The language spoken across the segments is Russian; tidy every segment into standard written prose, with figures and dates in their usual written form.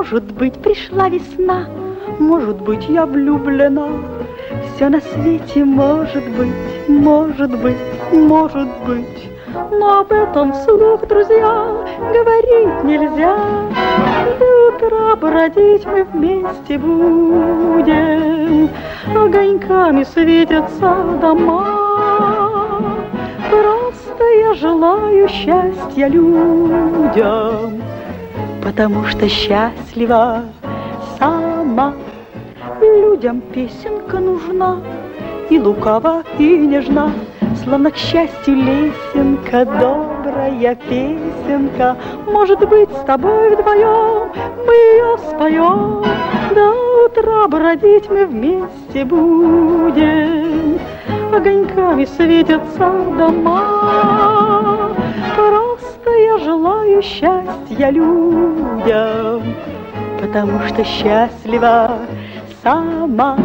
Может быть, пришла весна, может быть, я влюблена. Все на свете может быть, может быть, может быть. Но об этом вслух, друзья, говорить нельзя. До утра бродить мы вместе будем, огоньками светятся дома. Просто я желаю счастья людям, потому что счастлива сама. Людям песенка нужна, и лукава, и нежна, словно к счастью лесенка, добрая песенка. Может быть, с тобой вдвоем мы ее споем, до утра бродить мы вместе будем, огоньками светятся дома. Просто я желаю счастья людям, потому что счастлива сама.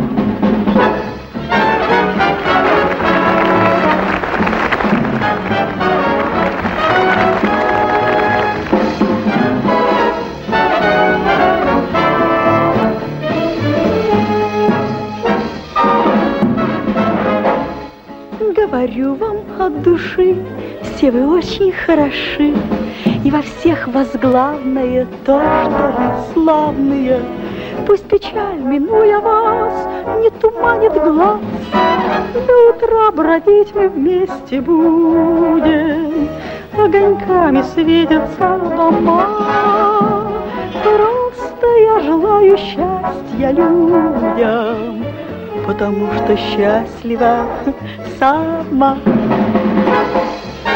Говорю вам от души, все вы очень хороши, и во всех вас главное то, что вы славные. Пусть печаль, минуя вас, не туманит глаз, до утра бродить мы вместе будем, огоньками светятся дома. Просто я желаю счастья людям, потому что счастлива сама.